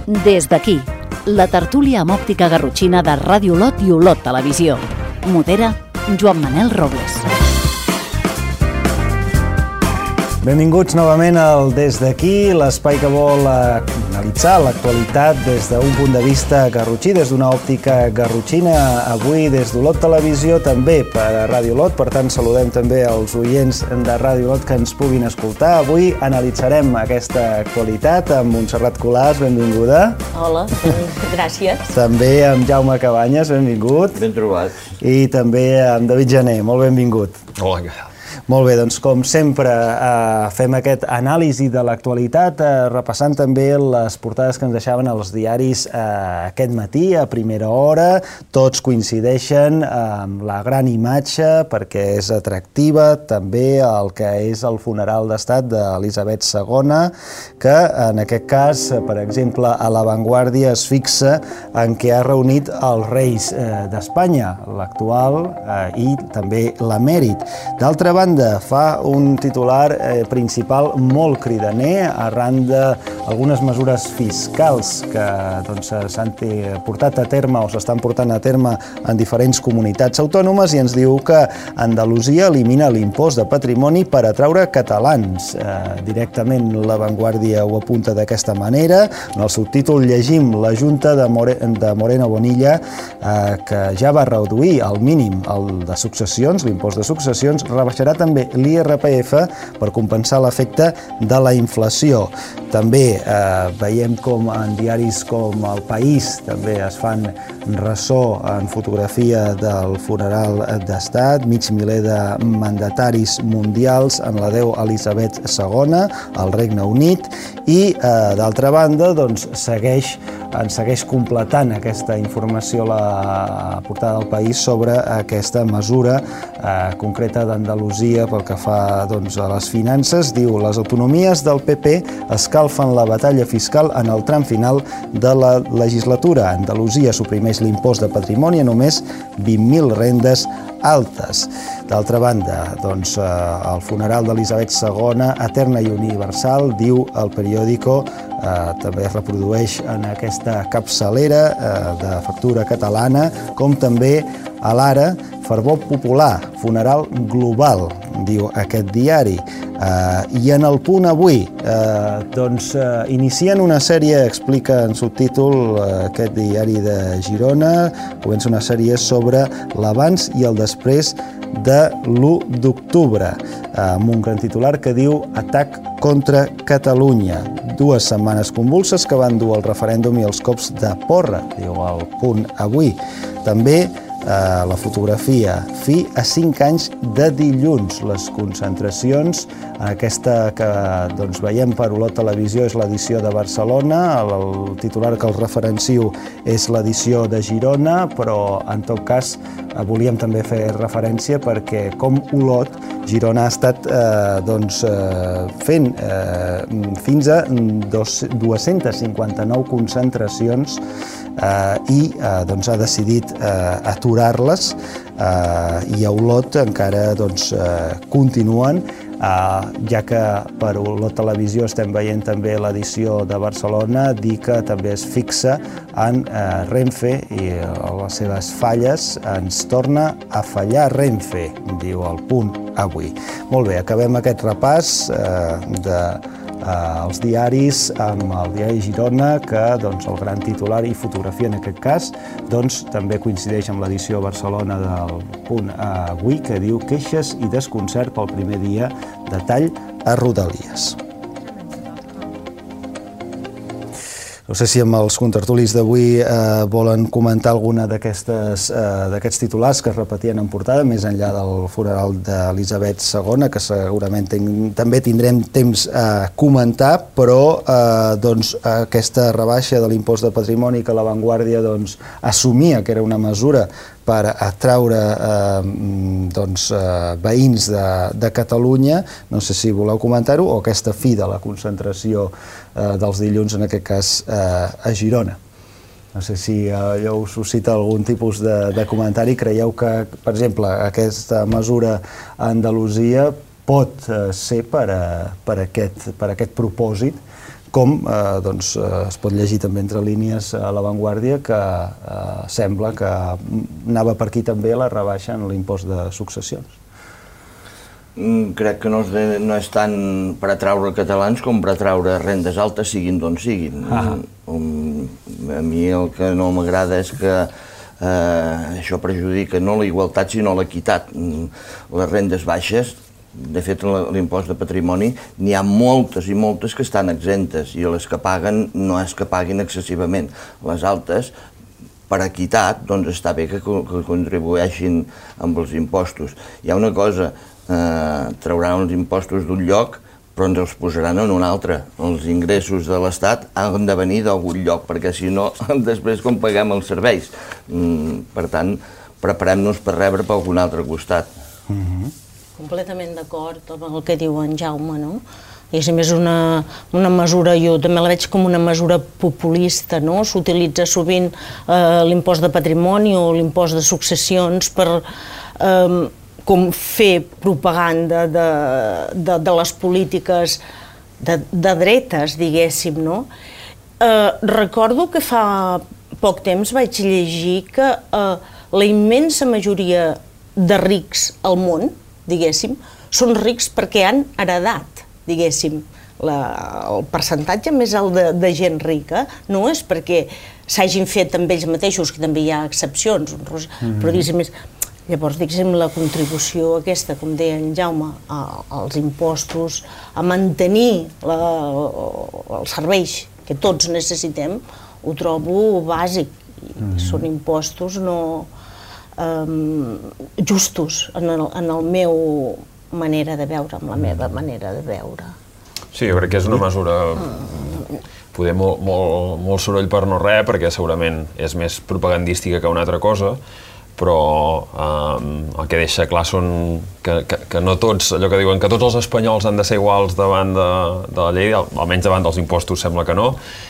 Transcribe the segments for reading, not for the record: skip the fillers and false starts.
Des d'aquí, la tertúlia amb òptica garrotxina de Ràdio Olot i Olot Televisió. Modera Joan Manel Robles. Benvinguts novament al Des d'aquí, l'espai que vol analitzar l'actualitat des d'un punt de vista garrotxí, des d'una òptica garrotxina. Avui des d'Olot Televisió, també per a Ràdio Olot, per tant saludem també els oients de Ràdio Olot que ens puguin escoltar. Avui analitzarem aquesta actualitat amb Montserrat Colàs, benvinguda. Hola, gràcies. També amb Jaume Cabanyes, benvingut. Ben trobat. I també amb David Jané, molt benvingut. Hola. Molt bé, doncs com sempre fem aquest anàlisi de l'actualitat, repassant també les portades que ens deixaven els diaris aquest matí, a primera hora. Tots coincideixen amb la gran imatge perquè és atractiva, també el que és el funeral d'estat d'Elisabet II, que en aquest cas, per exemple, a La Vanguardia es fixa en què ha reunit els reis d'Espanya, l'actual i també l'emèrit. D'altra banda, fa un titular principal molt cridaner arran d'algunes mesures fiscals que s'han portat a terme o s'estan portant a terme en diferents comunitats autònomes i ens diu que Andalusia elimina l'impost de patrimoni per atraure catalans. Directament La Vanguardia ho apunta d'aquesta manera. En el subtítol llegim la Junta de Moreno Bonilla que ja va reduir al mínim el de successions, l'impost de successions, rebaixarà també l'IRPF per compensar l'efecte de la inflació. També veiem com en diaris com El País també es fan ressò en fotografia del funeral d'estat, mig miler de mandataris mundials en la deu Elisabet II al Regne Unit i, d'altra banda, ens segueix completant aquesta informació la portada del País sobre aquesta mesura concreta d'Andalusia pel que fa a les finances. Diu, les autonomies del PP escalfen la batalla fiscal en el tram final de la legislatura. Andalusia suprimeix l'impost de patrimoni a només 20.000 rendes altes. D'altra banda, el funeral d'Elisabet II, eterna i universal, diu el periòdico, també es reprodueix en aquesta capçalera de factura catalana, com també a l'Ara, fervor popular, funeral global, diu aquest diari. I en El Punt avui, inicien una sèrie, explica en subtítol aquest diari de Girona, comença una sèrie sobre l'abans i el després de l'1 d'octubre, amb un gran titular que diu Atac contra Catalunya. 2 setmanes convulses que van dur el referèndum i els cops de porra, diu El Punt avui. També la fotografia, fi a 5 anys de dilluns. Les concentracions, aquesta que veiem per Olot Televisió és l'edició de Barcelona, el titular que el referencio és l'edició de Girona, però en tot cas volíem també fer referència perquè com Olot, Girona ha estat fent fins a 259 concentracions i ha decidit aturar-les i a Olot encara continuen, ja que per Olot Televisió estem veient també l'edició de Barcelona, dir que també es fixa en Renfe i les seves falles. Ens torna a fallar Renfe, diu El Punt avui. Molt bé, acabem aquest repàs els diaris amb el diari Girona, que el gran titular i fotografia en aquest cas també coincideix amb l'edició a Barcelona del Punt avui, que diu queixes i desconcert pel primer dia de tall a Rodalies. No sé si amb els contertulis d'avui volen comentar alguna d'aquests titulars que es repetien en portada, més enllà del funeral d'Elisabet II, que segurament també tindrem temps a comentar, però aquesta rebaixa de l'impost de patrimoni que La Vanguardia assumia que era una mesura per atraure veïns de Catalunya, no sé si voleu comentar-ho, o aquesta fi de la concentració dels dilluns, en aquest cas a Girona. No sé si allò us suscita algun tipus de comentari. Creieu que, per exemple, aquesta mesura a Andalusia pot ser per aquest propòsit com es pot llegir també entre línies a La Vanguardia que sembla que anava per aquí també la rebaixa en l'impost de successions. Crec que no és tant per atraure catalans com per atraure rendes altes siguin d'on siguin. A mi el que no m'agrada és que això perjudica no la igualtat sinó l'equitat. Les rendes baixes, de fet l'impost de patrimoni, n'hi ha moltes i moltes que estan exemptes i les que paguen no és que paguin excessivament. Les altes, per equitat, doncs està bé que contribueixin amb els impostos. Hi ha una cosa, trauran els impostos d'un lloc però ens els posaran en un altre. Els ingressos de l'Estat han de venir d'algun lloc, perquè si no, després com paguem els serveis. Per tant, preparem-nos per rebre per algun altre costat. Completament d'acord amb el que diu en Jaume, no? És a més una mesura, jo també la veig com una mesura populista, no? S'utilitza sovint l'impost de patrimoni o l'impost de successions per com fer propaganda de les polítiques de dretes, diguéssim, no? Recordo que fa poc temps vaig llegir que la immensa majoria de rics al món, diguéssim, són rics perquè han heredat, diguéssim. El percentatge més alt de gent rica no és perquè s'hagin fet amb ells mateixos, que també hi ha excepcions, però diguéssim, llavors, diguéssim, la contribució aquesta, com deia en Jaume, als impostos, a mantenir els serveis que tots necessitem, ho trobo bàsic. Són impostos justos en la meva manera de veure, amb la meva manera de veure. Sí, jo crec que és una mesura poder molt soroll per no res, perquè segurament és més propagandística que una altra cosa, però el que deixa clar són que no tots, allò que diuen que tots els espanyols han de ser iguals davant de la llei, almenys davant dels impostos sembla que no,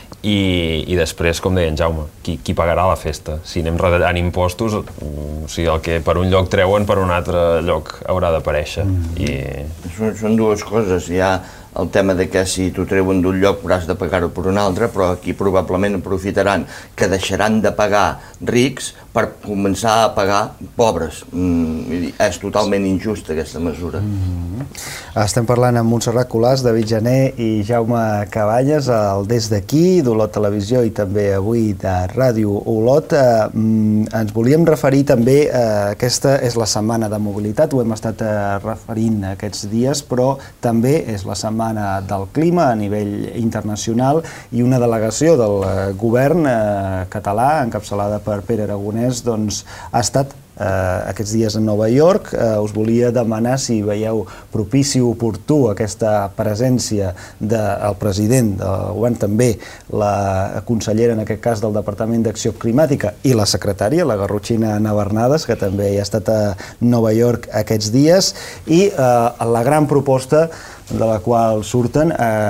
i després, com deia en Jaume, qui pagarà la festa? Si anem retallant impostos, o sigui, el que per un lloc treuen, per un altre lloc haurà d'aparèixer. Són dues coses. Hi ha el tema de que si t'ho treuen d'un lloc hauràs de pagar-ho per un altre, però aquí probablement aprofitaran que deixaran de pagar rics per començar a pagar pobres. És totalment injusta aquesta mesura. Estem parlant amb Montserrat Colàs, David Jané i Jaume Cabanyes, el Des d'Aquí, d'Olot Televisió i també avui de Ràdio Olot. Ens volíem referir també, aquesta és la setmana de mobilitat, ho hem estat referint aquests dies, però també és la setmana del clima a nivell internacional i una delegació del govern català, encapçalada per Pere Aragonès, doncs ha estat aquests dies a Nova York. Us volia demanar si veieu propici o oportú aquesta presència del president del govern, també la consellera, en aquest cas, del Departament d'Acció Climàtica i la secretària, la garrotxina Navernades, que també hi ha estat a Nova York aquests dies, i la gran proposta de la qual surten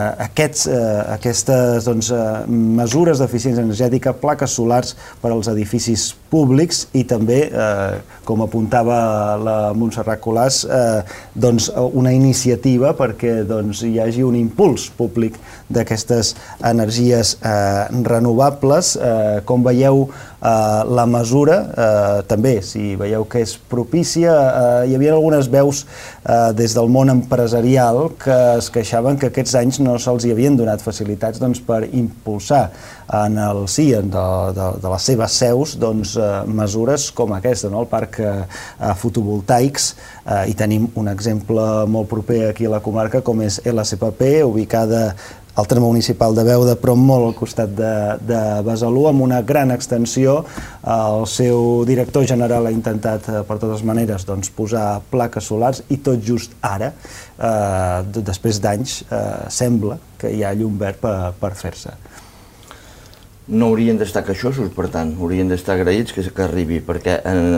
aquestes mesures d'eficiència energètica, plaques solars per als edificis públics i també, com apuntava la Montserrat Colàs, una iniciativa perquè hi hagi un impuls públic d'aquestes energies renovables. Com veieu la mesura, també, si veieu que és propícia? Hi havia algunes veus des del món empresarial que es queixaven que aquests anys no se'ls havien donat facilitats per impulsar en el CIE de les seves seus mesures com aquesta, el parc fotovoltaics, i tenim un exemple molt proper aquí a la comarca com és l'SPP, ubicada al terme municipal de Beuda, però molt al costat de Besalú, amb una gran extensió. El seu director general ha intentat, per totes maneres, posar plaques solars i tot just ara, després d'anys, sembla que hi ha llum verd per fer-se. No haurien d'estar queixosos, per tant, haurien d'estar agraïts que arribi, perquè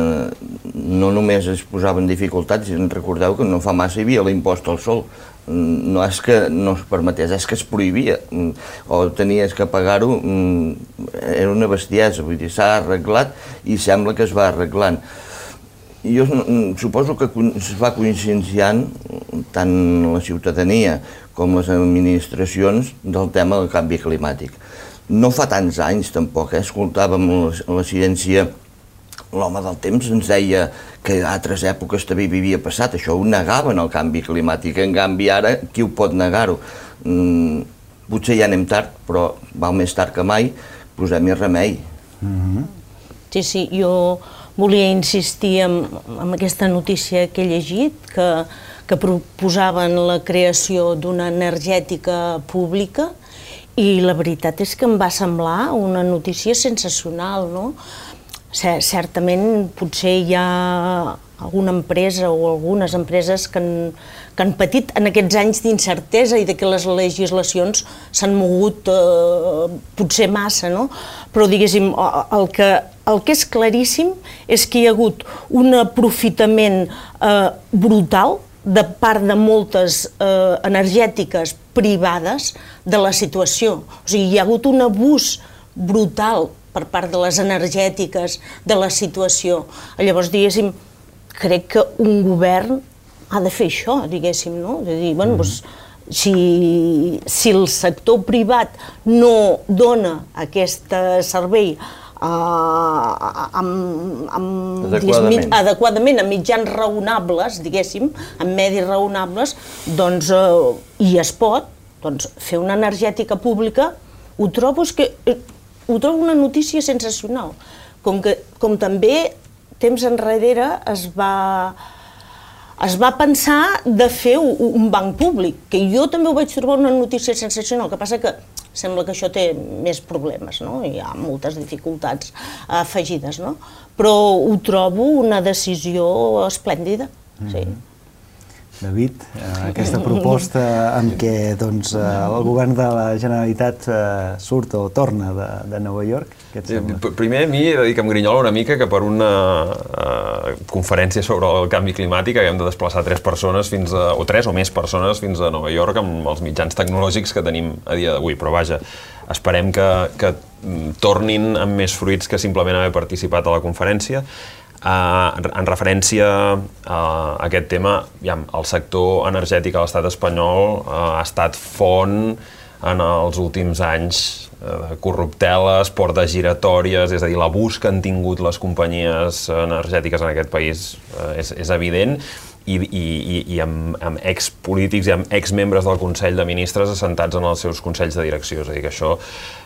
no només es posaven dificultats, si recordeu que no fa massa hi havia l'impost al sol. No és que no es permetés, és que es prohibia, o tenies que pagar-ho, era una bestiesa, vull dir, s'ha arreglat i sembla que es va arreglant. Jo suposo que es va conscienciant tant la ciutadania com les administracions del tema del canvi climàtic. No fa tants anys tampoc, escoltàvem la ciència, l'home del temps ens deia que a altres èpoques també havia passat, això ho negaven el canvi climàtic, en canvi ara qui ho pot negar-ho? Potser ja anem tard, però val més tard que mai, posem-hi remei. Sí, jo volia insistir en aquesta notícia que he llegit, que proposaven la creació d'una energètica pública, i la veritat és que em va semblar una notícia sensacional, no? Certament potser hi ha alguna empresa o algunes empreses que han patit en aquests anys d'incertesa i de que les legislacions s'han mogut potser massa, no? Però diguéssim, el que és claríssim és que hi ha hagut un aprofitament brutal de part de moltes energètiques privades de la situació. O sigui, hi ha hagut un abús brutal per part de les energètiques de la situació. Llavors, diguéssim, crec que un govern ha de fer això, diguéssim, no? De dir, bueno, doncs, si el sector privat no dona aquest servei adequadament, amb mitjans raonables, diguéssim, amb medis raonables, doncs, i es pot, doncs, fer una energètica pública, ho trobo una notícia sensacional. Com també, temps enrere, es va pensar de fer un banc públic, que jo també ho vaig trobar una notícia sensacional, el que passa que sembla que això té més problemes, no? Hi ha moltes dificultats afegides, no? Però ho trobo una decisió esplèndida, sí. David, aquesta proposta amb què doncs, el govern de la Generalitat surt o torna de Nova York, què et sembla? Primer, a mi he de dir que em grinyola una mica que per una conferència sobre el canvi climàtic haguem de desplaçar 3 persones o 3 o més persones fins a Nova York amb els mitjans tecnològics que tenim a dia d'avui. Però vaja, esperem que tornin amb més fruits que simplement haver participat a la conferència. En referència a aquest tema, el sector energètic a l'estat espanyol ha estat font en els últims anys de corrupteles, portes giratòries, és a dir, l'abús que han tingut les companyies energètiques en aquest país és evident, i amb expolítics i amb exmembres del Consell de Ministres assentats en els seus consells de direcció. És a dir, que això...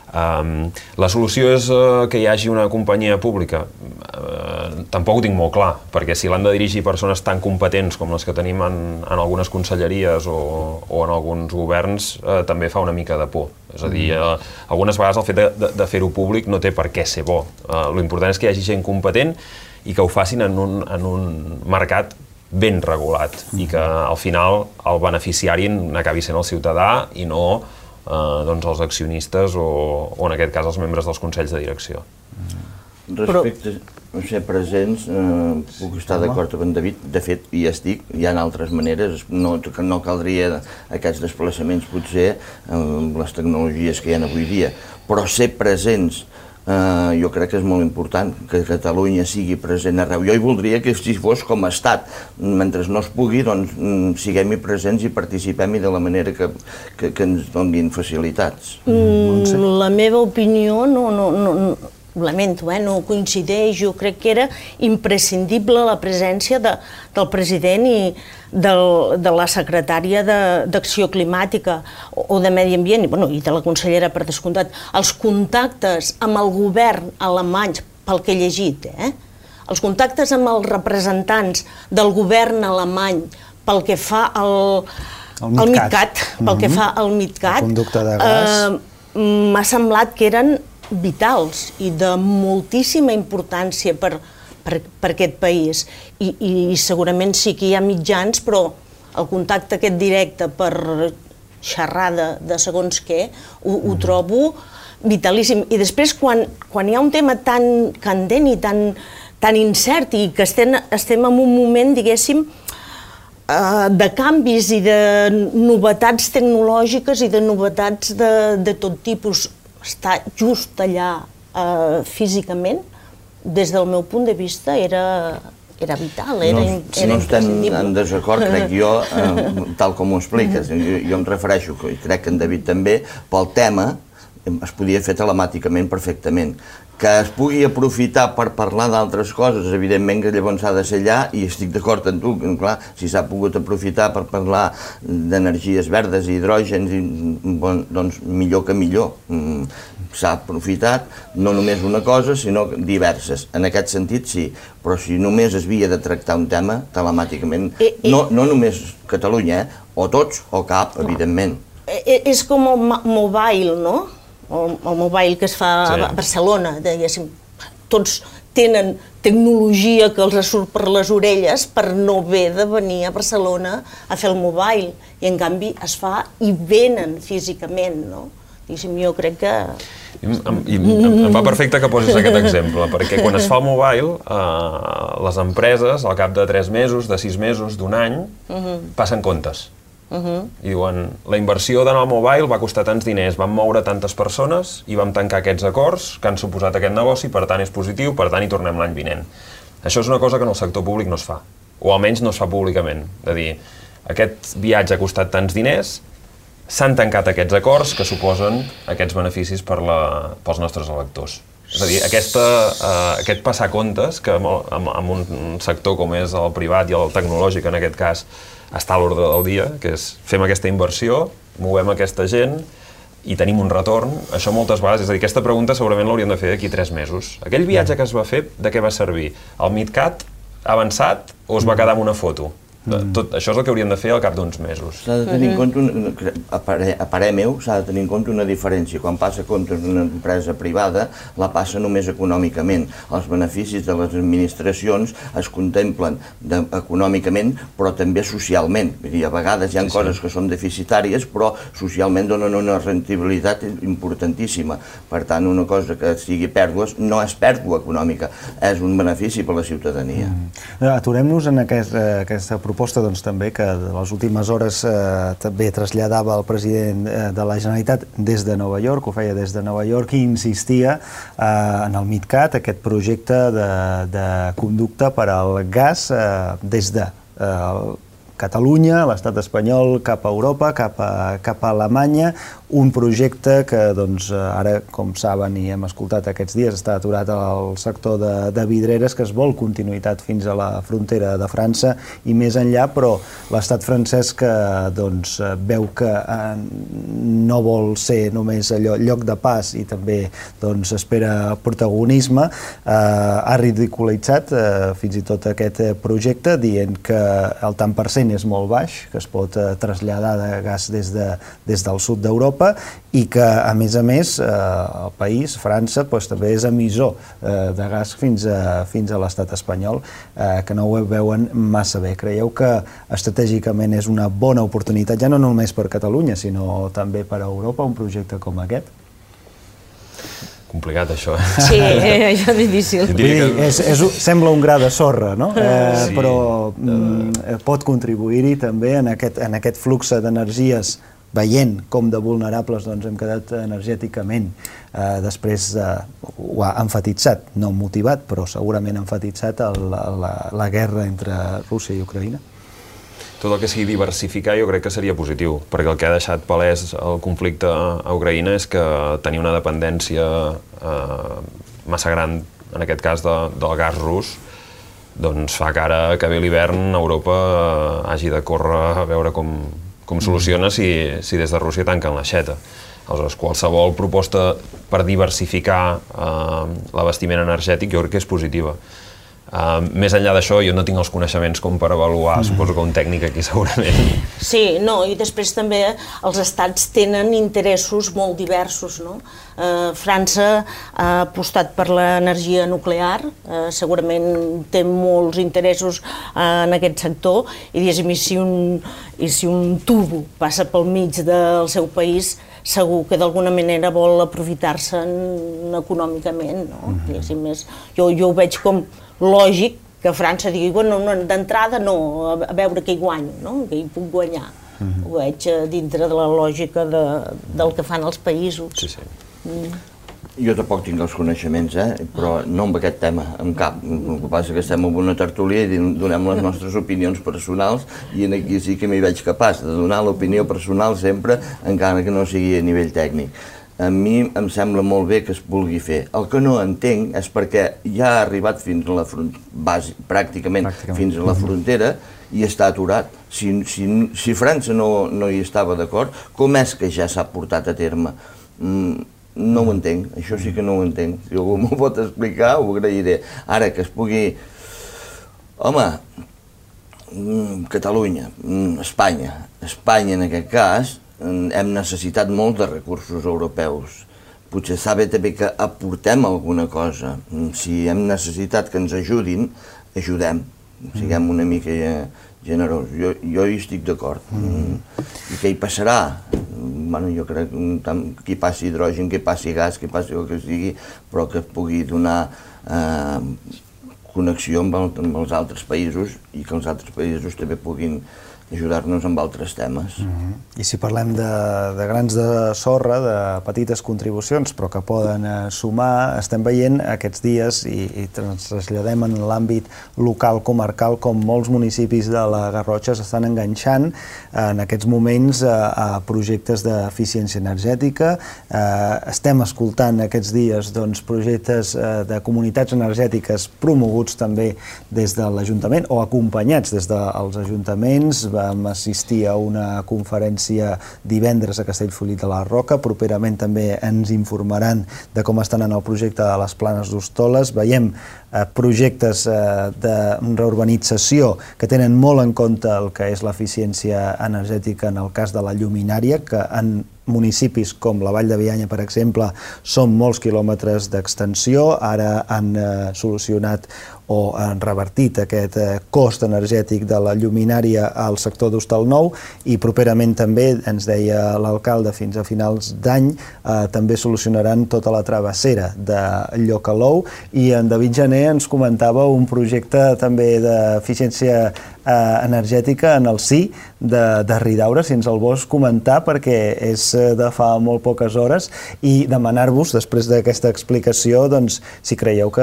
La solució és que hi hagi una companyia pública? Tampoc ho tinc molt clar, perquè si l'han de dirigir persones tan competents com les que tenim en algunes conselleries o en alguns governs, també fa una mica de por. És a dir, algunes vegades el fet de fer-ho públic no té per què ser bo. L'important és que hi hagi gent competent i que ho facin en un mercat ben regulat i que al final el beneficiari n'acabi sent el ciutadà i no els accionistes o en aquest cas els membres dels consells de direcció. Respecte a ser presents, puc estar d'acord amb en David. De fet, hi estic, hi ha altres maneres, no caldria aquests desplaçaments potser amb les tecnologies que hi ha avui dia, però ser presents jo crec que és molt important que Catalunya sigui present arreu. Jo hi voldria que si fos com a estat, mentre no es pugui, doncs siguem-hi presents i participem-hi de la manera que ens donin facilitats. La meva opinió lamento, no coincideix. Jo crec que era imprescindible la presència del president i de la secretària d'Acció Climàtica o de Medi Ambient i de la consellera, per descomptat. Els contactes amb el govern alemany, pel que he llegit, els contactes amb els representants del govern alemany pel que fa al MidCat, el conducte de gas, m'ha semblat que eren vitals i de moltíssima importància per aquest país. I segurament sí que hi ha mitjans, però el contacte aquest directe per xerrar de segons què ho trobo vitalíssim. I després, quan hi ha un tema tan candent i tan incert i que estem en un moment, diguéssim, de canvis i de novetats tecnològiques i de novetats de tot tipus, estar just allà físicament, des del meu punt de vista, era era vital, era imprescindible. No estem en desacord, crec jo, tal com ho expliques. Jo em refereixo, i crec que en David també, pel tema es podia fer telemàticament perfectament. Que es pugui aprofitar per parlar d'altres coses, evidentment que llavors s'ha de ser allà, i estic d'acord amb tu, clar, si s'ha pogut aprofitar per parlar d'energies verdes i hidrògens, doncs millor que millor. S'ha aprofitat no només una cosa, sinó diverses. En aquest sentit, sí, però si només es havia de tractar un tema, telemàticament, no només Catalunya, o tots o cap, evidentment. És com el mobile, no? El mobile que es fa a Barcelona, diguéssim. Tots tenen tecnologia que els surt per les orelles per no haver de venir a Barcelona a fer el mobile, i en canvi es fa i venen físicament, no? Diguéssim, jo crec que... Em va perfecte que posis aquest exemple, perquè quan es fa el mobile, les empreses, al cap de 3 mesos, de 6 mesos, d'un any, passen comptes. I diuen, la inversió d'anar al mobile va costar tants diners, vam moure tantes persones i vam tancar aquests acords que han suposat aquest negoci, per tant és positiu, per tant hi tornem l'any vinent. Això és una cosa que en el sector públic no es fa, o almenys no es fa públicament. És a dir, aquest viatge ha costat tants diners, s'han tancat aquests acords que suposen aquests beneficis pels nostres electors. És a dir, aquest passar comptes, que en un sector com és el privat i el tecnològic, en aquest cas, està a l'ordre del dia, que és fem aquesta inversió, movem aquesta gent i tenim un retorn. Això moltes vegades, és a dir, aquesta pregunta segurament l'hauríem de fer d'aquí 3 mesos. Aquell viatge que es va fer, de què va servir? El MidCat ha avançat o es va quedar amb una foto? Tot això és el que hauríem de fer al cap d'uns mesos. S'ha de tenir en compte, a parer meu, s'ha de tenir en compte una diferència. Quan passa comptes d'una empresa privada, la passa només econòmicament. Els beneficis de les administracions es contemplen econòmicament, però també socialment. Vull dir, a vegades hi ha coses que són deficitàries, però socialment donen una rendibilitat importantíssima. Per tant, una cosa que sigui pèrdues no és pèrdua econòmica, és un benefici per a la ciutadania. Aturem-nos en aquesta proposta també que de les últimes hores també traslladava el president de la Generalitat des de Nova York, ho feia des de Nova York, i insistia en el MidCat, aquest projecte de conducta per al gas des de Catalunya, l'estat espanyol, cap a Europa, cap a Alemanya, un projecte que ara, com saben i hem escoltat aquests dies, està aturat al sector de vidreres, que es vol continuïtat fins a la frontera de França i més enllà, però l'estat francès que veu que no vol ser només allò lloc de pas i també espera protagonisme, ha ridiculitzat fins i tot aquest projecte, dient que el tant per cent és molt baix, que es pot traslladar de gas des del sud d'Europa, i que, a més, el país, França, també és emissor de gas fins a l'estat espanyol, que no ho veuen massa bé. Creieu que estratègicament és una bona oportunitat, ja no només per Catalunya, sinó també per a Europa, un projecte com aquest? Complicat, això. Sí, això és difícil. Sembla un gra de sorra, no? Però pot contribuir-hi també en aquest flux d'energies, veient com de vulnerables hem quedat energèticament. Després ho ha emfatitzat, no motivat, però segurament emfatitzat la guerra entre Rússia i Ucraïna. Tot el que sigui diversificar jo crec que seria positiu, perquè el que ha deixat palès el conflicte a Ucraïna és que tenia una dependència massa gran, en aquest cas del gas rus, doncs fa que ara que ve l'hivern Europa hagi de córrer a veure com soluciona si des de Rússia tanquen l'aixeta. Aleshores, qualsevol proposta per diversificar l'abastiment energètic jo crec que és positiva. Més enllà d'això, jo no tinc els coneixements com per avaluar, suposo que un tècnic aquí segurament. Sí, no, i després també els estats tenen interessos molt diversos, no? França ha apostat per l'energia nuclear, segurament té molts interessos en aquest sector, i si un tubo passa pel mig del seu país, segur que d'alguna manera vol aprofitar-se'n econòmicament, no? Jo ho veig com lògic que França digui, bueno, d'entrada no, a veure què hi guanyo, no? Que hi puc guanyar. Ho veig dintre de la lògica del que fan els països. Sí. Jo tampoc tinc els coneixements, però no amb aquest tema, amb cap. El que passa és que estem en una tertúlia i donem les nostres opinions personals i aquí sí que m'hi veig capaç de donar l'opinió personal sempre, encara que no sigui a nivell tècnic. A mi em sembla molt bé que es vulgui fer. El que no entenc és perquè ja ha arribat fins a la pràcticament fins a la frontera i està aturat. Si França no hi estava d'acord, com és que ja s'ha portat a terme? No ho entenc, això sí que no ho entenc. Si algú m'ho pot explicar, ho agrairé. Ara que es pugui... Home, Catalunya, Espanya en aquest cas, hem necessitat molt de recursos europeus. Potser s'ha bé també que aportem alguna cosa. Si hem necessitat que ens ajudin, ajudem. Siguem una mica generosos. Jo hi estic d'acord. I què hi passarà? Jo crec que hi passi hidrogen, que hi passi gas, que hi passi el que sigui, però que pugui donar connexió amb els altres països i que els altres països també puguin ajudar-nos amb altres temes. I si parlem de grans de sorra, de petites contribucions, però que poden sumar, estem veient aquests dies, i ens traslladem en l'àmbit local, comarcal, com molts municipis de la Garrotxa s'estan enganxant en aquests moments a projectes d'eficiència energètica. Estem escoltant aquests dies projectes de comunitats energètiques promoguts també des de l'Ajuntament o acompanyats des dels ajuntaments. Vam assistir a una conferència divendres a Castellfollit de la Roca. Properament també ens informaran de com estan en el projecte de les Planes d'Hostoles. Veiem projectes de reurbanització que tenen molt en compte el que és l'eficiència energètica en el cas de la lluminària, que en municipis com la Vall de Bianya, per exemple, són molts quilòmetres d'extensió. Ara han solucionat o han revertit aquest cost energètic de la lluminària al sector d'Hostalnou i properament també, ens deia l'alcalde, fins a finals d'any també solucionaran tota la travessera de Llocalou. I en David Jané ens comentava un projecte també d'eficiència energètica en el sí de Ridaura, si ens el vols comentar, perquè és de fa molt poques hores, i demanar-vos, després d'aquesta explicació, si creieu que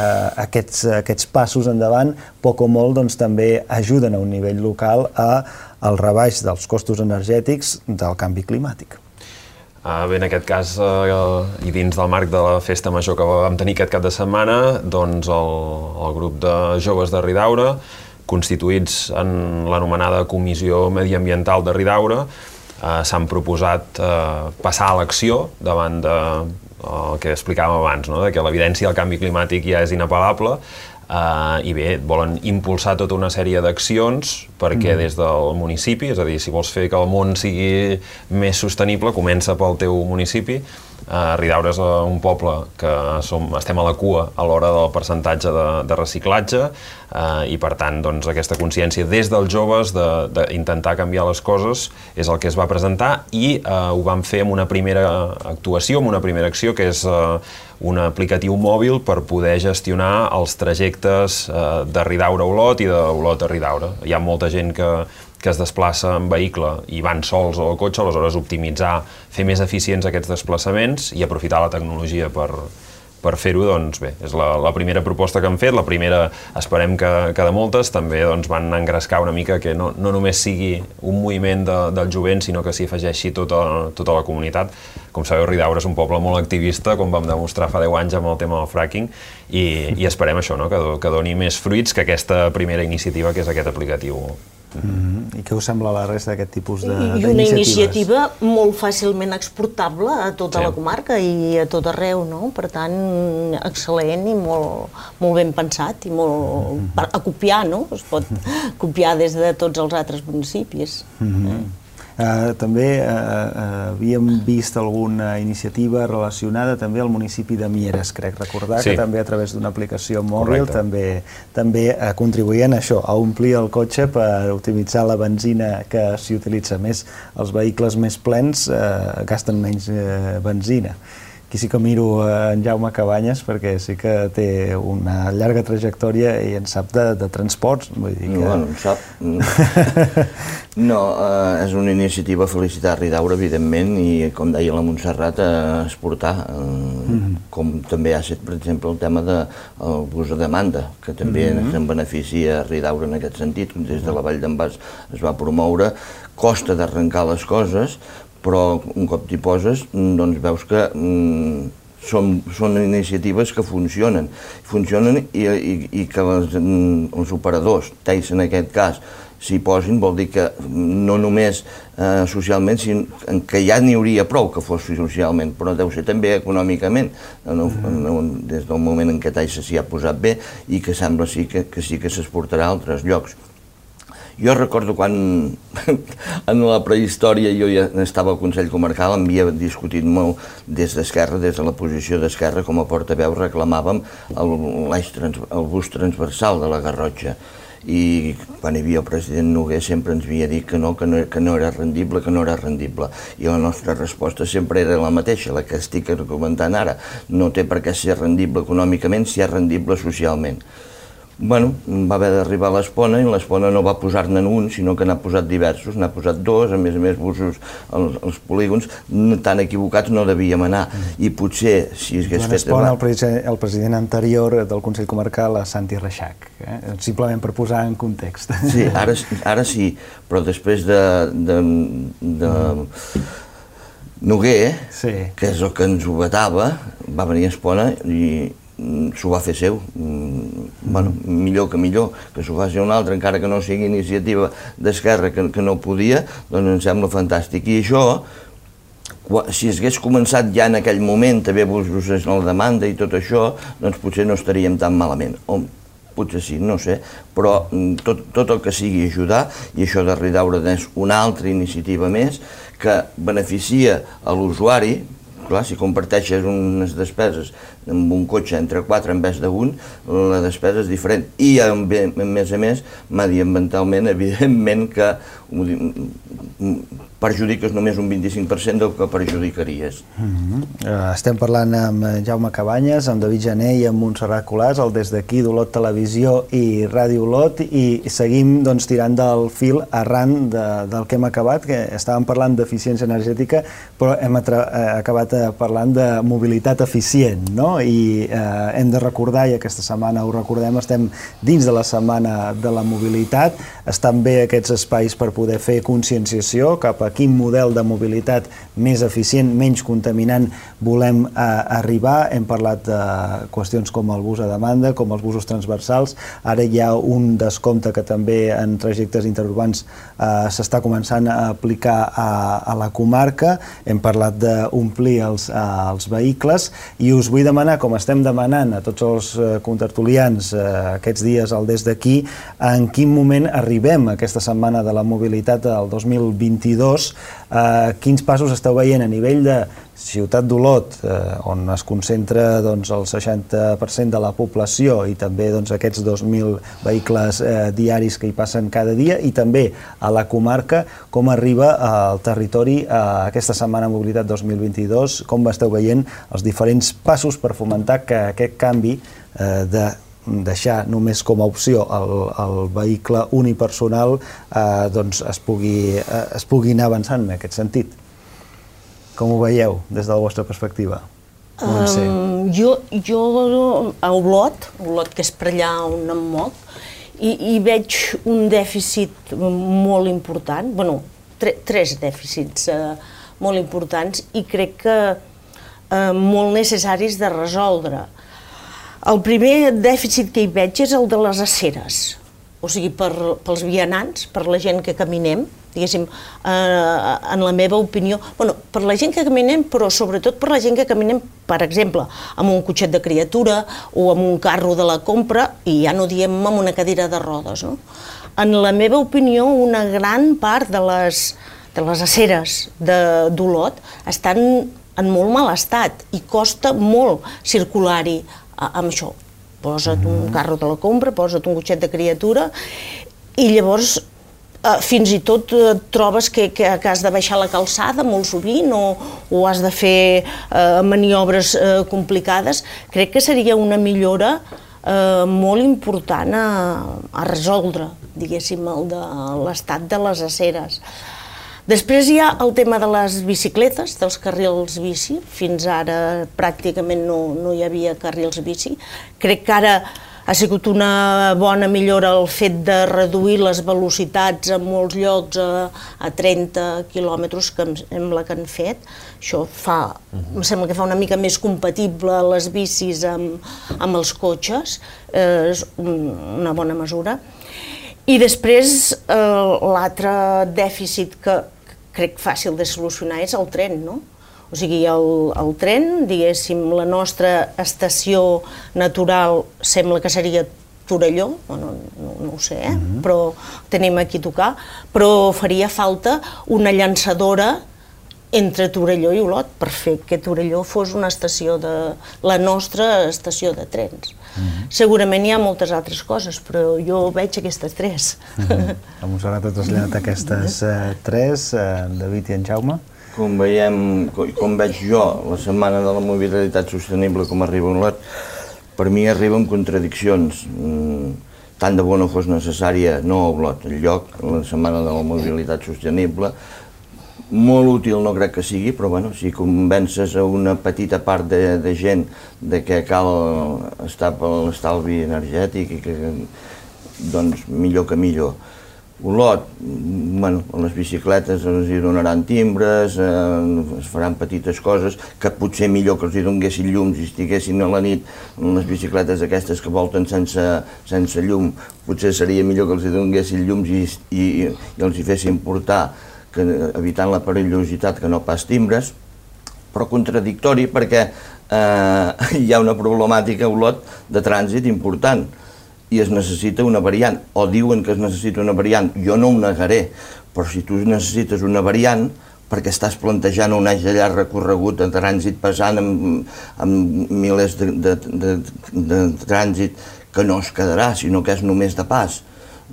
aquests passos endavant, poc o molt, també ajuden a un nivell local al rebaix dels costos energètics del canvi climàtic. Bé, en aquest cas, i dins del marc de la festa major que vam tenir aquest cap de setmana, doncs el grup de joves de Ridaura, constituïts en l'anomenada Comissió Mediambiental de Ridaura, s'han proposat passar a l'acció davant del que explicàvem abans, que l'evidència del canvi climàtic ja és inapel·lable, i bé, volen impulsar tota una sèrie d'accions perquè des del municipi, és a dir, si vols fer que el món sigui més sostenible, comença pel teu municipi. Ridaura és un poble que estem a la cua a l'hora del percentatge de reciclatge i per tant aquesta consciència des dels joves d'intentar canviar les coses és el que es va presentar i ho vam fer amb una primera actuació, amb una primera acció que és un aplicatiu mòbil per poder gestionar els trajectes de Ridaura a Olot i d'Olot a Ridaura. Hi ha molta gent que es desplaça en vehicle i van sols o al cotxe, aleshores optimitzar, fer més eficients aquests desplaçaments i aprofitar la tecnologia per fer-ho, doncs bé, és la primera proposta que han fet, la primera esperem que de moltes, també van engrescar una mica que no només sigui un moviment del jovent, sinó que s'hi afegeixi tota la comunitat. Com sabeu, Ridaura és un poble molt activista, com vam demostrar fa 10 anys amb el tema del fracking, i esperem això, que doni més fruits que aquesta primera iniciativa, que és aquest aplicatiu. I què us sembla la resta d'aquest tipus d'iniciatives? I una iniciativa molt fàcilment exportable a tota la comarca i a tot arreu, no? Per tant, excel·lent i molt ben pensat i molt a copiar, no? Es pot copiar des de tots els altres municipis. També havíem vist alguna iniciativa relacionada també al municipi de Mieres, crec recordar, que també a través d'una aplicació mòbil també contribuïen a això, a omplir el cotxe per optimitzar la benzina que s'hi utilitza més. Els vehicles més plens gasten menys benzina. Aquí sí que miro en Jaume Cabanyes, perquè sí que té una llarga trajectòria i en sap de transports. Vull dir que... No, no en sap. No, és una iniciativa felicitar Ridaura, evidentment, i com deia la Montserrat, exportar, com també ha estat, per exemple, el tema del bus a demanda, que també se'n beneficia Ridaura en aquest sentit. Des de la Vall d'en Bas es va promoure, costa d'arrencar les coses, però un cop t'hi poses, doncs veus que són iniciatives que funcionen i que els operadors, TEIS en aquest cas, s'hi posin, vol dir que no només socialment, sinó que ja n'hi hauria prou que fos socialment, però deu ser també econòmicament, des del moment en què TEIS s'hi ha posat bé i que sembla que sí que s'exportarà a altres llocs. Jo recordo quan, en la prehistòria, jo ja estava al Consell Comarcal, havia discutit molt des d'Esquerra, des de la posició d'Esquerra, com a portaveu reclamàvem el bus transversal de la Garrotxa. I quan hi havia el president Noguer sempre ens havia dit que no era rendible, I la nostra resposta sempre era la mateixa, la que estic argumentant ara. No té per què ser rendible econòmicament si és rendible socialment. Bueno, va haver d'arribar a l'Espona i l'Espona no va posar-ne un, sinó que n'ha posat diversos, n'ha posat dos, a més busos als polígons, tan equivocats no devíem anar. I potser, si hagués fet... L'Espona, el president anterior del Consell Comarcal, Santi Reixac, simplement per posar en context. Sí, ara sí, però després de Noguer, que és el que ens ho vetava, va venir a Espona i s'ho va fer seu. Bueno, millor, que s'ho faci un altre, encara que no sigui iniciativa d'Esquerra, que no podia, doncs em sembla fantàstic. I això, si hagués començat ja en aquell moment, també busos en la demanda i tot això, doncs potser no estaríem tan malament. Potser sí, no sé, però tot el que sigui ajudar, i això de Ridaura és una altra iniciativa més que beneficia a l'usuari. Clar, si comparteixes unes despeses amb un cotxe entre 4 en vez d'un, la despesa és diferent. I, a més, mediambientalment, evidentment que perjudiques només un 25% del que perjudicaries. Estem parlant amb Jaume Cabanyes, amb David Jané i amb Montserrat Colàs, el Des d'aquí d'Olot Televisió i Ràdio Olot, i seguim tirant del fil arran del que hem acabat, que estàvem parlant d'eficiència energètica, però hem acabat parlant de mobilitat eficient, no? I hem de recordar, i aquesta setmana ho recordem, estem dins de la setmana de la mobilitat, estan bé aquests espais per poder fer conscienciació cap a quin model de mobilitat més eficient, menys contaminant volem arribar. Hem parlat de qüestions com el bus a demanda, com els busos transversals. Ara hi ha un descompte que també en trajectes interurbans s'està començant a aplicar a la comarca. Hem parlat d'omplir els vehicles i us vull demanar, com estem demanant a tots els contertulians aquests dies al Des d'aquí, en quin moment arribem a aquesta setmana de la mobilitat del 2022, quins passos esteu veient a nivell de ciutat d'Olot, on es concentra el 60% de la població i també aquests 2.000 vehicles diaris que hi passen cada dia, i també a la comarca, com arriba al territori aquesta setmana Mobilitat 2022, com esteu veient els diferents passos per fomentar que aquest canvi de deixar només com a opció el vehicle unipersonal es pugui anar avançant en aquest sentit. Com ho veieu des de la vostra perspectiva? Jo a Olot, que és per allà on em moc, i veig un dèficit molt important, tres dèficits molt importants, i crec que molt necessaris de resoldre. El primer dèficit que hi veig és el de les aceres, o sigui, pels vianants, per la gent que caminem, diguéssim, en la meva opinió, per la gent que caminem, però sobretot per la gent que caminem, per exemple, amb un cotxet de criatura o amb un carro de la compra, i ja no diem amb una cadira de rodes, no? En la meva opinió, una gran part de les aceres d'Olot estan en molt mal estat i costa molt circular-hi amb això. Posa't un carro de la compra, posa't un cotxet de criatura, i llavors fins i tot trobes que has de baixar la calçada molt sovint o has de fer maniobres complicades. Crec que seria una millora molt important a resoldre, diguéssim, el de l'estat de les aceres. Després hi ha el tema de les bicicletes, dels carrils bici. Fins ara pràcticament no hi havia carrils bici. Crec que ara ha sigut una bona millora el fet de reduir les velocitats en molts llocs a 30 quilòmetres, que em sembla que han fet. Això em sembla que fa una mica més compatible les bicis amb els cotxes. És una bona mesura. I després l'altre dèficit que crec fàcil de solucionar és el tren, no? O sigui, el tren, diguéssim, la nostra estació natural sembla que seria Torelló, no ho sé, però tenim aquí a tocar, però faria falta una llançadora entre Torelló i Olot per fer que Torelló fos la nostra estació de trens. Segurament hi ha moltes altres coses, però jo veig aquestes tres. A Montserrat ha traslladat aquestes tres, David i en Jaume. Com veig jo la Setmana de la Mobilitat Sostenible com arriba a Olot, per mi arriba amb contradiccions. Tant de bo no fos necessària, no a Olot, el lloc, la Setmana de la Mobilitat Sostenible. Molt útil no crec que sigui, però bueno, si convences a una petita part de gent de que cal estar per l'estalvi energètic, doncs millor que millor. Olot, bueno, les bicicletes els hi donaran timbres, es faran petites coses, que potser millor que els hi donguessin llums i estiguessin a la nit les bicicletes aquestes que volten sense llum, potser seria millor que els hi donguessin llums i els hi fessin portar, evitant la perillositat que no pas timbres, però contradictori perquè hi ha una problemàtica a Olot de trànsit important i es necessita una variant, o diuen que es necessita una variant, jo no ho negaré, però si tu necessites una variant perquè estàs plantejant un eix de llarg recorregut de trànsit pesant amb milers de trànsit que no es quedarà, sinó que és només de pas.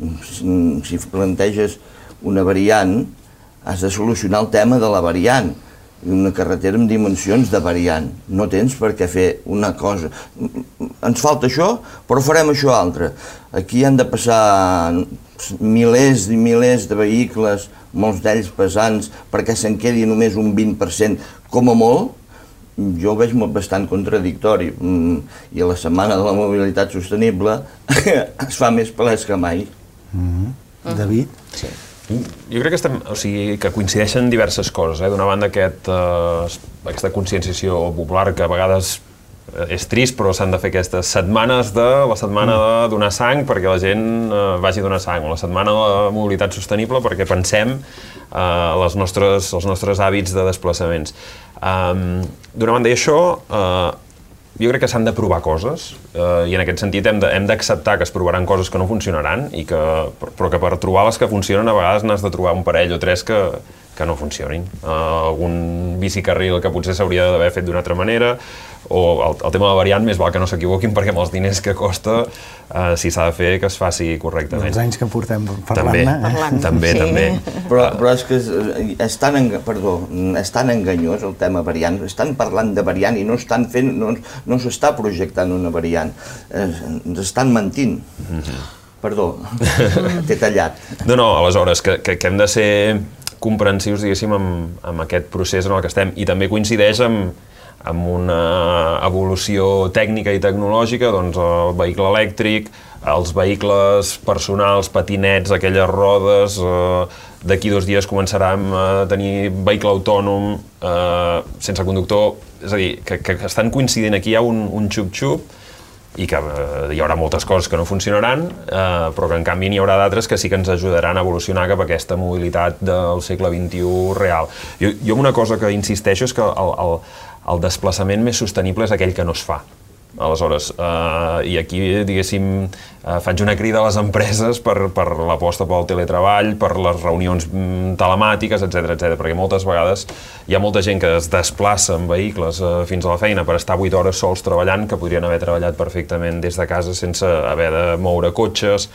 Si planteges una variant, has de solucionar el tema de la variant. Una carretera amb dimensions de variant. No tens per què fer una cosa. Ens falta això, però farem això altre. Aquí han de passar milers i milers de vehicles, molts d'ells pesants, perquè se'n quedi només un 20%, com a molt. Jo ho veig bastant contradictori. I a la Setmana de la Mobilitat Sostenible es fa més palès que mai. David? Sí. Jo crec que coincideixen diverses coses. D'una banda, aquesta conscienciació popular que a vegades és trist, però s'han de fer aquestes setmanes la setmana de donar sang perquè la gent vagi a donar sang, o la setmana de la mobilitat sostenible perquè pensem els nostres hàbits de desplaçaments. D'una banda, i això, jo crec que s'han de provar coses i en aquest sentit hem d'acceptar que es provaran coses que no funcionaran, però que per trobar les que funcionen a vegades n'has de trobar un parell o tres que no funcionin. Algun bicicarril que potser s'hauria d'haver fet d'una altra manera, o el tema de la variant, més val que no s'equivoquin perquè amb els diners que costa, si s'ha de fer, que es faci correctament. Els anys que portem parlant-ne. També. Però és que és tan enganyós el tema variant, estan parlant de variant i no s'està projectant una variant, ens estan mentint. Perdó, t'he tallat. No, aleshores, que hem de ser comprensius, diguéssim, amb aquest procés en el que estem, i també coincideix amb una evolució tècnica i tecnològica, doncs el vehicle elèctric, els vehicles personals, patinets, aquelles rodes, d'aquí 2 dies començarem a tenir vehicle autònom sense conductor, és a dir, que estan coincidint aquí, hi ha un xup-xup, i que hi haurà moltes coses que no funcionaran, però que en canvi n'hi haurà d'altres que sí que ens ajudaran a evolucionar cap a aquesta mobilitat del segle XXI real. Jo una cosa que insisteixo és que el desplaçament més sostenible és aquell que no es fa. Aleshores, i aquí, diguéssim, faig una crida a les empreses per l'aposta pel teletreball, per les reunions telemàtiques, etc, perquè moltes vegades hi ha molta gent que es desplaça en vehicles fins a la feina per estar 8 hores sols treballant, que podrien haver treballat perfectament des de casa sense haver de moure cotxes,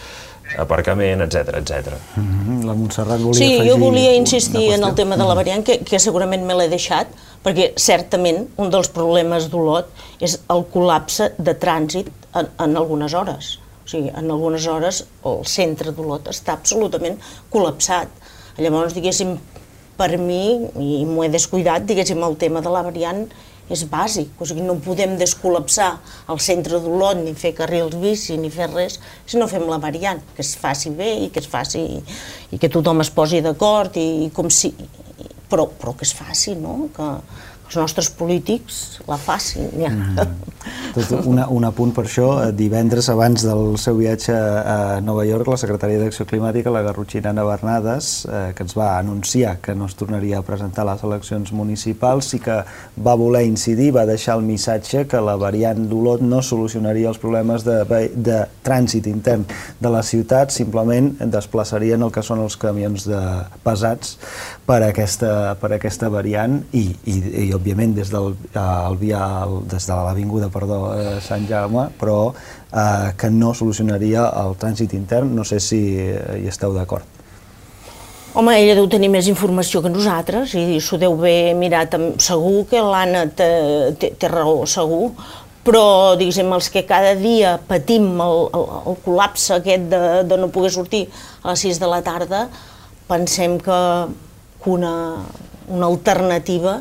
aparcament, etc. La Montserrat volia Sí, afegir... jo volia insistir una en el qüestió. tema de la variant, que segurament me l'he deixat, perquè certament un dels problemes d'Olot és el col·lapse de trànsit en algunes hores. O sigui, en algunes hores el centre d'Olot està absolutament col·lapsat. Llavors, diguéssim, per mi, i m'ho he descuidat, diguéssim, el tema de la variant és bàsic, o sigui, no podem descol·lapsar el centre d'Olot, ni fer carrils bici, ni fer res, si no fem la variant, que es faci bé i que es faci, i que tothom es posi d'acord, i com si... Però que es faci, no? Que els nostres polítics la facin, ja. Un apunt per això. Divendres, abans del seu viatge a Nova York, la secretària d'Acció Climàtica, la Garrotxina Ana Bernades, que ens va anunciar que no es tornaria a presentar a les eleccions municipals, sí que va voler incidir, va deixar el missatge que la variant d'Olot no solucionaria els problemes de trànsit intern de la ciutat, simplement desplaçarien el que són els camions pesats per aquesta variant i òbviament des de l'avinguda Sant Jaume, però que no solucionaria el trànsit intern. No sé si hi esteu d'acord. Home, ella deu tenir més informació que nosaltres i s'ho deu haver mirat. Segur que l'Anna té raó, segur, però, diguéssim, els que cada dia patim el col·lapse aquest de no poder sortir a les 6 de la tarda, pensem que una alternativa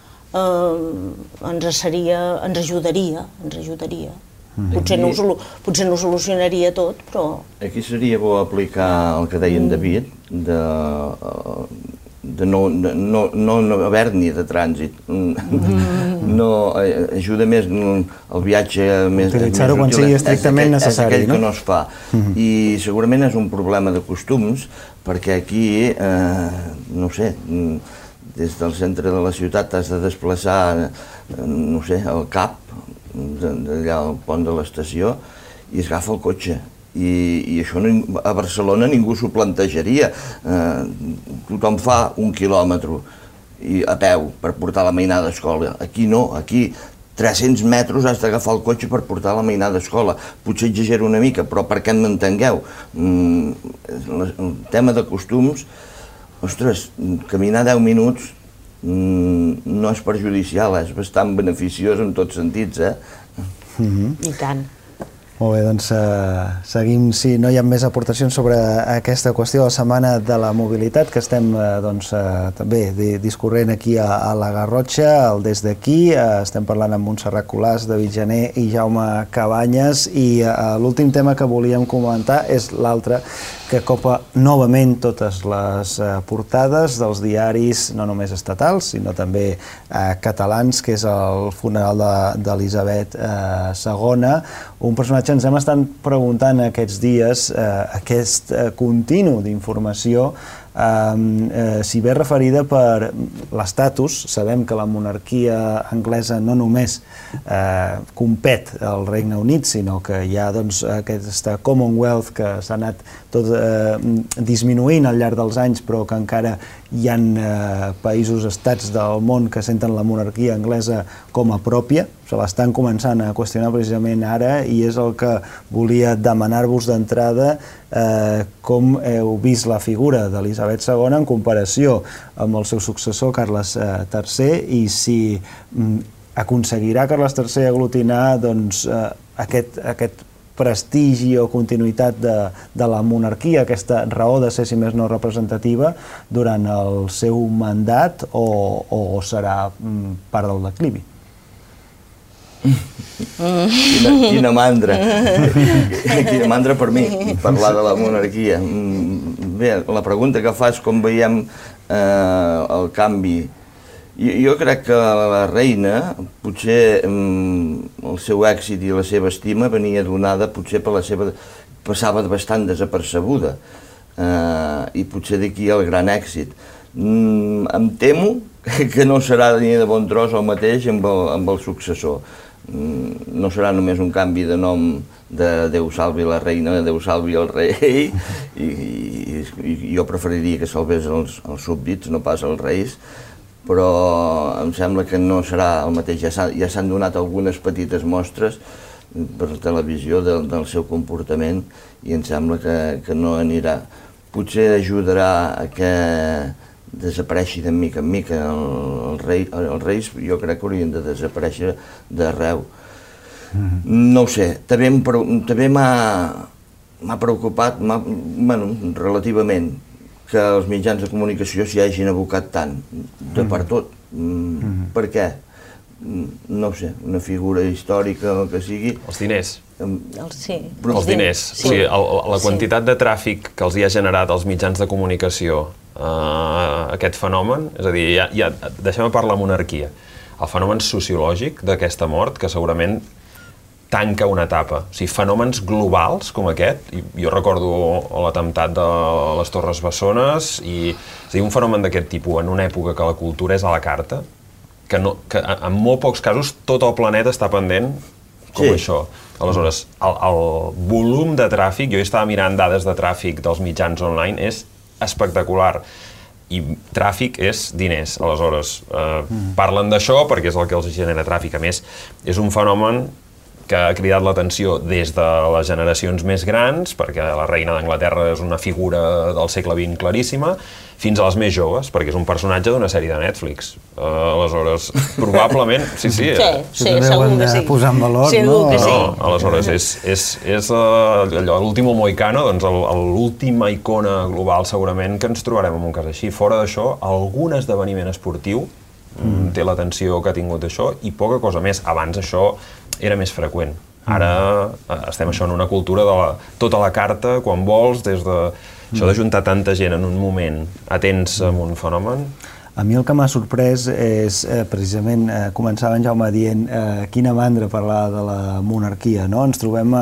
ens ajudaria. Potser no ho solucionaria tot, però... Aquí seria bo aplicar el que deia en David, de no haver-n'hi de trànsit. Ajuda més el viatge més... Utilitzar-ho quan sigui estrictament necessari, no? És aquell que no es fa. I segurament és un problema de costums, perquè aquí, no sé, des del centre de la ciutat t'has de desplaçar, no sé, al CAP, d'allà al pont de l'estació, i es agafa el cotxe. I això a Barcelona ningú s'ho plantejaria. Tothom fa 1 quilòmetre a peu per portar la mainada a escola. Aquí no, aquí 300 metres has d'agafar el cotxe per portar la mainada a escola. Potser exagero una mica, però perquè m'entengueu. El tema de costums, ostres, caminar 10 minuts no és perjudicial, és bastant beneficiós en tots sentits, I tant. Molt bé, doncs seguim, si no hi ha més aportacions sobre aquesta qüestió de la Setmana de la Mobilitat, que estem també discorrent aquí a la Garrotxa, el Des d'aquí, estem parlant amb Montserrat Colàs, David Jané i Jaume Cabanyes, i l'últim tema que volíem comentar és l'altre, que copa novament totes les portades dels diaris, no només estatals, sinó també catalans, que és el funeral d'Elisabet II, un personatge, ens hem estat preguntant aquests dies, aquest continu d'informació, si ve referida per l'estatus. Sabem que la monarquia anglesa no només compet al Regne Unit, sinó que hi ha aquesta Commonwealth que s'ha anat tot disminuint al llarg dels anys, però que encara hi ha països, estats del món que senten la monarquia anglesa com a pròpia. Se l'estan començant a qüestionar precisament ara, i és el que volia demanar-vos d'entrada, com heu vist la figura d'Elisabet II en comparació amb el seu successor Carles III, i si aconseguirà Carles III aglutinar aquest prestigi o continuïtat de la monarquia, aquesta raó de ser, si més no, representativa durant el seu mandat, o serà part del declivi? Quina mandra. Quina mandra per mi, parlar de la monarquia. Bé, la pregunta que fas, com veiem el canvi. Jo crec que la reina, potser el seu èxit i la seva estima venia donada potser per la seva... passava bastant desapercebuda, i potser d'aquí el gran èxit. Em temo que no serà ni de bon tros el mateix amb el successor. No serà només un canvi de nom de Déu salvi la reina, Déu salvi el rei, i jo preferiria que salvés els súbdits, no pas els reis, però em sembla que no serà el mateix. Ja s'han donat algunes petites mostres per televisió del seu comportament i em sembla que no anirà. Potser ajudarà a que desapareixi de mica en mica els reis, jo crec que haurien de desaparèixer d'arreu. No ho sé, també m'ha preocupat, relativament, que els mitjans de comunicació s'hi hagin abocat tant, de per tot. Per què? No ho sé, una figura històrica o el que sigui... Els diners. Sí. Els diners. Sí. O sigui, la quantitat de tràfic que els hi ha generat als mitjans de comunicació aquest fenomen, és a dir, deixem a part la monarquia, el fenomen sociològic d'aquesta mort, que segurament tanca una etapa. O sigui, fenòmens globals com aquest, jo recordo l'atemptat de les Torres Bessones, és a dir, un fenomen d'aquest tipus en una època que la cultura és a la carta, que en molt pocs casos tot el planeta està pendent com això. Aleshores, el volum de tràfic, jo estava mirant dades de tràfic dels mitjans online, és espectacular. I tràfic és diners. Aleshores, parlen d'això perquè és el que els genera tràfic. A més, és un fenomen que ha cridat l'atenció des de les generacions més grans, perquè la reina d'Anglaterra és una figura del segle XX claríssima, fins a les més joves, perquè és un personatge d'una sèrie de Netflix. Aleshores, probablement... Sí, segur que sí. Posar en valor, no? Aleshores, és l'último mohicano, doncs l'última icona global segurament que ens trobarem en un cas així. Fora d'això, algun esdeveniment esportiu té l'atenció que ha tingut això i poca cosa més. Abans això era més freqüent. Ara estem això en una cultura de tota la carta, quan vols, des de... Això de juntar tanta gent en un moment atents a un fenomen... A mi el que m'ha sorprès és, precisament, començava en Jaume dient quina mandra parlar de la monarquia, no? Ens trobem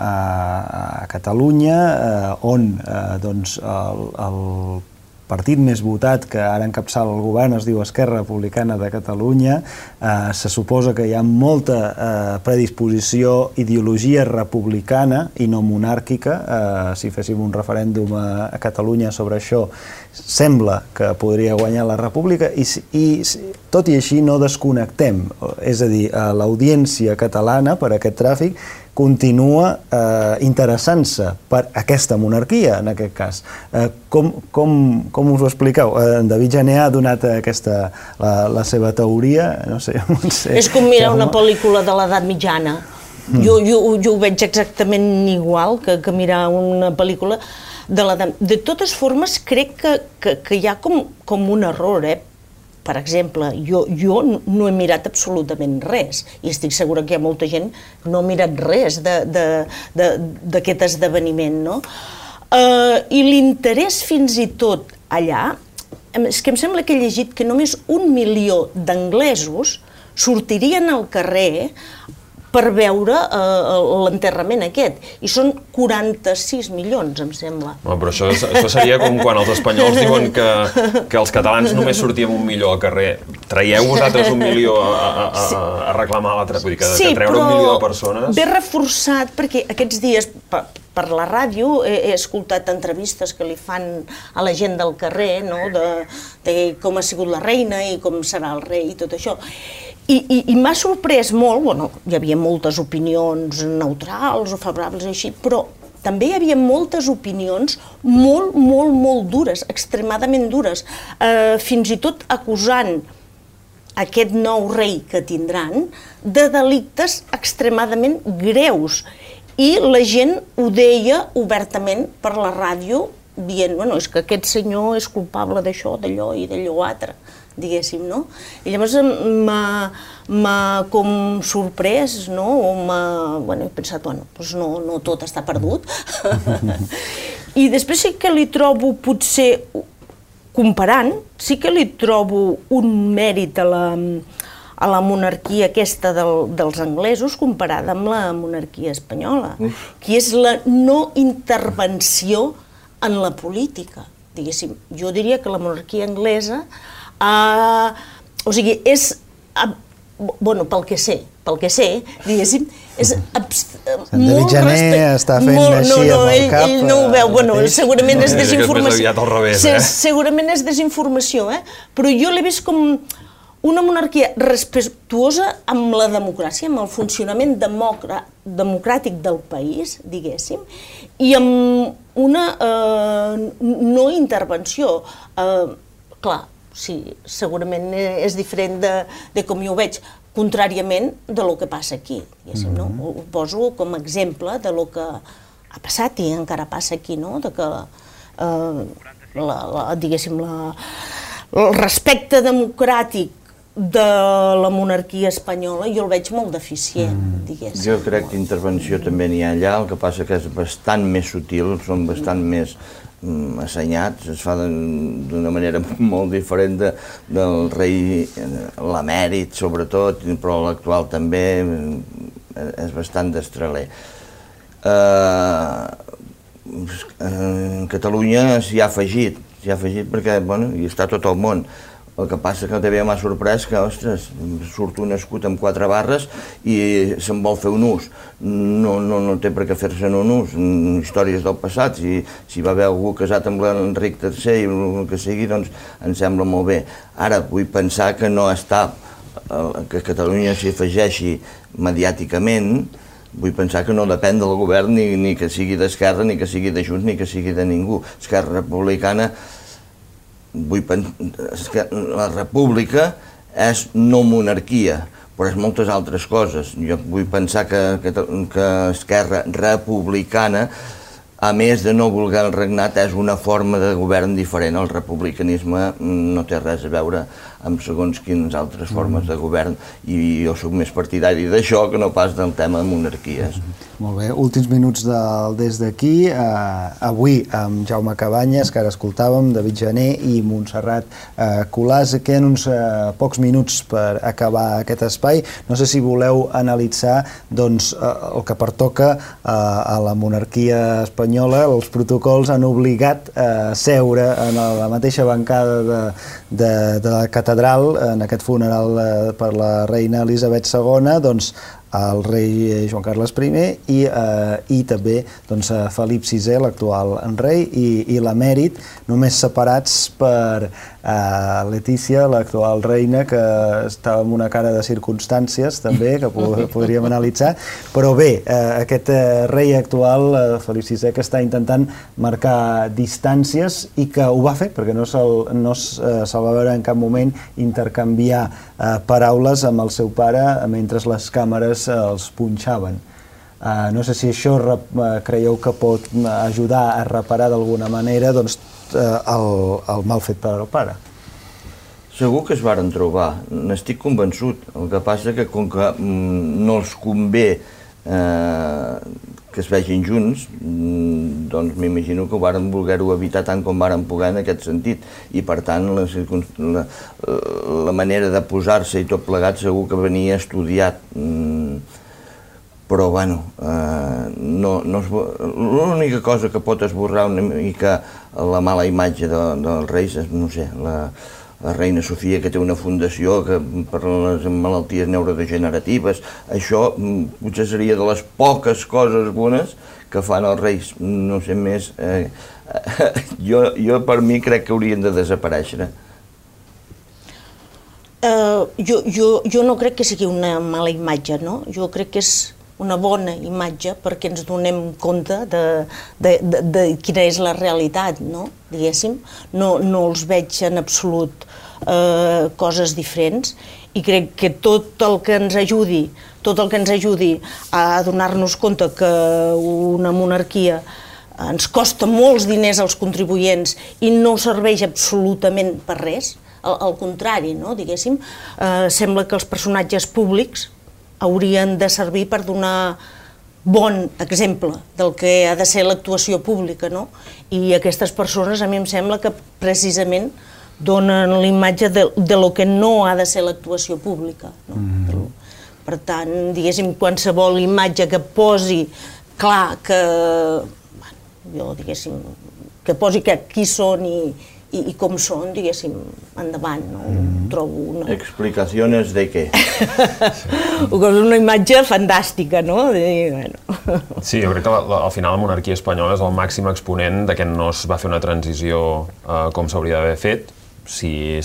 a Catalunya, on doncs, el partit més votat que ara encapçala el govern es diu Esquerra Republicana de Catalunya. Se suposa que hi ha molta predisposició, ideologia republicana i no monàrquica. Si féssim un referèndum a Catalunya sobre això, sembla que podria guanyar la República i tot i així no desconnectem. És a dir, l'audiència catalana per aquest tràfic continua interessant-se per aquesta monarquia, en aquest cas. Com us ho expliqueu? En David Gené ha donat la seva teoria, no sé, Montse. És com mirar una pel·lícula de l'edat mitjana. Jo ho veig exactament igual que mirar una pel·lícula de l'edat... De totes formes, crec que hi ha com un error, Per exemple, jo no he mirat absolutament res i estic segura que hi ha molta gent que no ha mirat res d'aquest esdeveniment, no? I l'interès fins i tot allà, és que em sembla que he llegit que només 1 milió d'anglesos sortirien al carrer per veure l'enterrament aquest. I són 46 milions, em sembla. Però això seria com quan els espanyols diuen que els catalans només sortíem 1 milió al carrer. Traieu vosaltres 1 milió a reclamar l'altre. Vull dir que treure 1 milió de persones... Sí, però ve reforçat perquè aquests dies per la ràdio he escoltat entrevistes que li fan a la gent del carrer, de com ha sigut la reina i com serà el rei i tot això. I m'ha sorprès molt, hi havia moltes opinions neutrals o favorables així, però també hi havia moltes opinions molt, molt, molt dures, extremadament dures, fins i tot acusant aquest nou rei que tindran de delictes extremadament greus. I la gent ho deia obertament per la ràdio, dient, és que aquest senyor és culpable d'això, d'allò i d'allò altre, diguéssim, no? I llavors m'ha com sorprès, no? He pensat, no tot està perdut. I després sí que li trobo, potser, comparant, sí que li trobo un mèrit a la monarquia aquesta dels anglesos comparada amb la monarquia espanyola, que és la no intervenció en la política, diguéssim. Jo diria que la monarquia anglesa és, pel que sé, diguéssim, és molt respecte... està fent així amb el cap... Ell no ho veu, segurament és desinformació. Segurament és desinformació, però jo l'he vist com una monarquia respectuosa amb la democràcia, amb el funcionament democràtic del país, diguéssim, i amb una no intervenció. Clar, sí, segurament és diferent de com jo ho veig, contràriament de lo que passa aquí, diguéssim, no? Ho poso com a exemple de lo que ha passat i encara passa aquí, no? De que, diguéssim, el respecte democràtic de la monarquia espanyola jo el veig molt deficient, diguéssim. Jo crec que intervenció també n'hi ha allà, el que passa que és bastant més sutil, són bastant més assenyats, es fa d'una manera molt diferent del rei, l'emèrit sobretot, però l'actual també és bastant destraler. Catalunya s'hi ha afegit perquè, bueno, hi està tot el món. El que passa que també m'ha sorprès que, ostres, surt un escut amb 4 barres i se'n vol fer un ús. No té per què fer-se'n un ús. Històries del passat, si va haver algú casat amb l'Enric III i el que sigui, doncs em sembla molt bé. Ara, vull pensar que no està, que Catalunya s'hi afegeixi mediàticament, vull pensar que no depèn del govern ni que sigui d'Esquerra, ni que sigui de Junts, ni que sigui de ningú. Esquerra Republicana, la república és no monarquia, però és moltes altres coses. Jo vull pensar que Esquerra Republicana, a més de no voler el regnat, és una forma de govern diferent. El republicanisme no té res a veure amb segons quines altres formes de govern i jo soc més partidari d'això que no pas del tema de monarquies. Molt bé, últims minuts des d'aquí. Avui amb Jaume Cabanyes, que ara escoltàvem, David Jané i Montserrat Colàs. Queden uns pocs minuts per acabar aquest espai. No sé si voleu analitzar el que pertoca a la monarquia espanyola. Els protocols han obligat a seure en la mateixa bancada de la catedral, en aquest funeral per la reina Elisabet II, doncs el rei Joan Carles I i també Felip VI, l'actual rei, i l'emèrit, només separats per Letícia, l'actual reina, que estava amb una cara de circumstàncies també, que podríem analitzar, però bé, aquest rei actual, Felip VI, que està intentant marcar distàncies i que ho va fer, perquè no se'l va veure en cap moment intercanviar paraules amb el seu pare mentre les càmeres els punxaven. No sé si això creieu que pot ajudar a reparar d'alguna manera el mal fet per al pare. Segur que es varen trobar, n'estic convençut. El que passa que com que no els convé que es vegin junts, doncs m'imagino que ho varen voler-ho evitar tant com varen poder en aquest sentit. I per tant la manera de posar-se i tot plegat segur que venia estudiat. Però, bueno, l'única cosa que pot esborrar una mica la mala imatge dels reis és, no sé, la reina Sofia, que té una fundació per les malalties neurodegeneratives. Això potser seria de les poques coses bones que fan els reis. No sé més. Jo per mi crec que haurien de desaparèixer. Jo no crec que sigui una mala imatge, no? Jo crec que és una bona imatge perquè ens donem compte de quina és la realitat, no? Diguéssim. No els veig en absolut coses diferents i crec que tot el que ens ajudi a donar-nos compte que una monarquia ens costa molts diners als contribuents i no serveix absolutament per res, al contrari, no? Diguéssim, sembla que els personatges públics haurien de servir per donar bon exemple del que ha de ser l'actuació pública, no? I aquestes persones a mi em sembla que precisament donen l'imatge de lo que no ha de ser l'actuació pública, no? Per tant, diguéssim, qualsevol imatge que posi clar que, diguéssim, que posi qui són i com són, diguéssim, endavant, no? Trobo una... Explicacions de què? Una imatge fantàstica, no? Sí, jo crec que al final la monarquia espanyola és el màxim exponent de que no es va fer una transició com s'hauria d'haver fet, si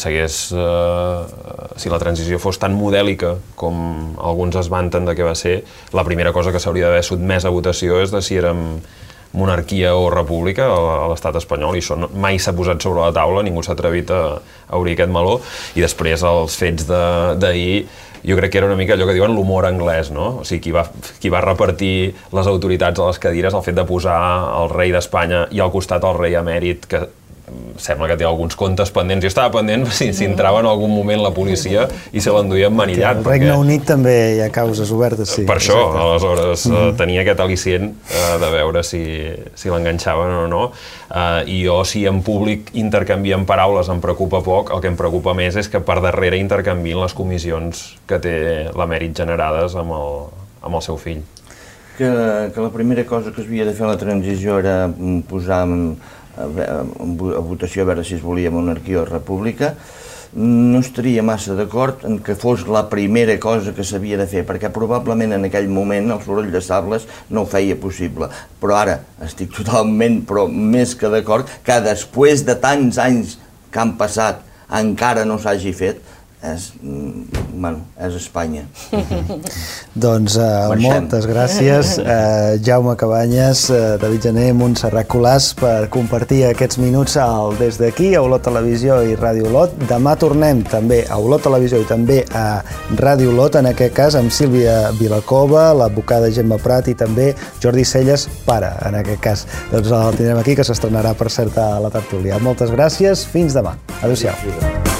la transició fos tan modèlica com alguns es vanten de què va ser, la primera cosa que s'hauria d'haver sotmès a votació és de si érem monarquia o república a l'estat espanyol, i això mai s'ha posat sobre la taula, ningú s'ha atrevit a obrir aquest meló, i després els fets d'ahir jo crec que era una mica allò que diuen l'humor anglès, no? O sigui, qui va repartir les autoritats a les cadires, el fet de posar el rei d'Espanya i al costat el rei emèrit, que sembla que té alguns comptes pendents. Jo estava pendent si entrava en algun moment la policia i se l'enduia emmanillat. Al Regne Unit també hi ha causes obertes, sí. Per això, aleshores, tenia aquest al·licient de veure si l'enganxaven o no. I jo, si en públic intercanvien paraules em preocupa poc, el que em preocupa més és que per darrere intercanvien les comissions que té l'emèrit generades amb el seu fill. Que la primera cosa que s'havia de fer a la transició era posar a votació a veure si es volia monarquia o república. No estaria massa d'acord en que fos la primera cosa que s'havia de fer, perquè probablement en aquell moment el soroll de sables no ho feia possible. Però ara estic totalment, però més que d'acord, que després de tants anys que han passat encara no s'hagi fet, és Espanya. Doncs moltes gràcies, Jaume Cabanyes, David Gené, Montserrat Colàs, per compartir aquests minuts des d'aquí, a Olot Televisió i Ràdio Olot. Demà tornem també a Olot Televisió i també a Ràdio Olot, en aquest cas amb Sílvia Vilacova, l'advocada Gemma Prat i també Jordi Celles, pare, en aquest cas. Doncs el tindrem aquí, que s'estrenarà, per cert, a la tertúlia. Moltes gràcies, fins demà. Adéu-siau.